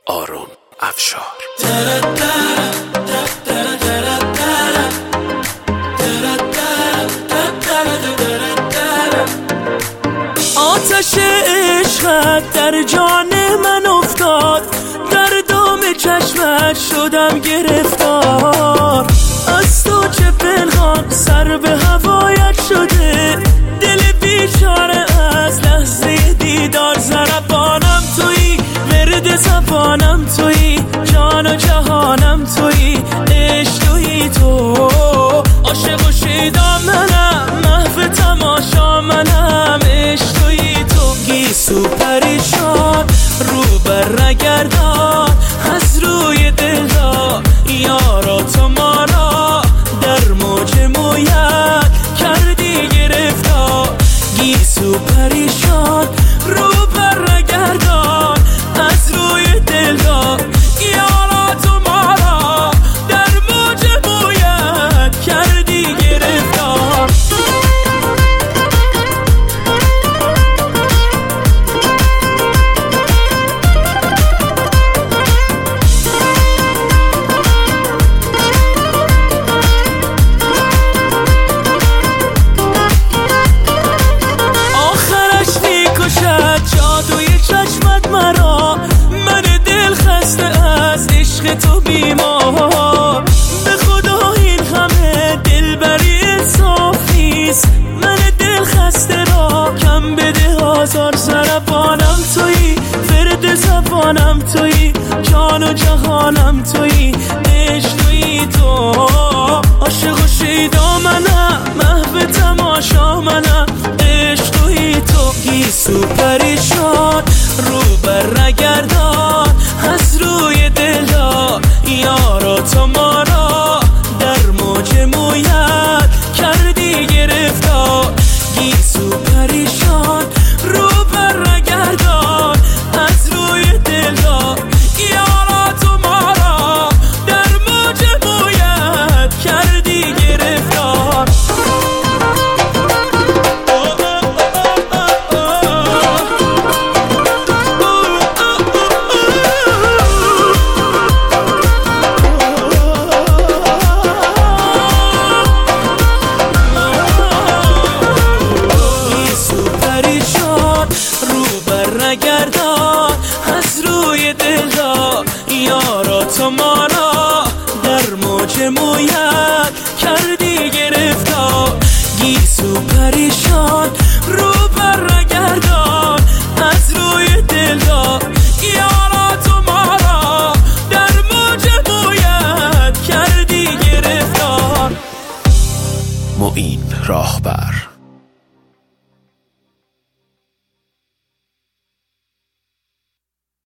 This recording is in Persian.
آرون افشار. آتش عشقت در جان من افتاد، در دام چشمت شدم گرفتار. از تو چه پنهان سر به هوایت شده، دل بیچاره از لحظه دیدار. ضربانم تویی، ورد زبانم تویی، جان و جهانم تویی، عشق تویی تو. عاشق و شیدا منم، محو تماشا منم، عشق تویی تو. گیسو پریشان رو بر نگردان، از روی دل را یارا تو ما را در موج مویت کردی گرفتار. گیسو پریشان رو بر نگردان، از روی دل را یارا تو ما را در موج مویت کردی گرفتار. جادوی چشمت مرا، من دل خسته از عشق تو بیمار. به خدا این همه دلبری انصاف نیست، من دل خسته را کم بده آزار. ضربانم تویی، ورد زبانم تویی، جان و جهانم تویی، عشق تویی تو. عاشق و شیدا منم، محو تماشا منم، عشق تویی تو. گیسو پریشان رو بر نگردان، از روی دل را یارا تو ما را در موج مویت کردی گرفتار. گیسو پریشان رو بر نگردان، از روی دل را یارا تو ما را در موج مویت کردی گرفتار. نگردان، از روی دل را یارا تو ما را در موج مویت کردی گرفتار. گیسو پریشان رو بر نگردان، از روی دل را یارا تو ما را در موج مویت کردی گرفتار. معین راهبر.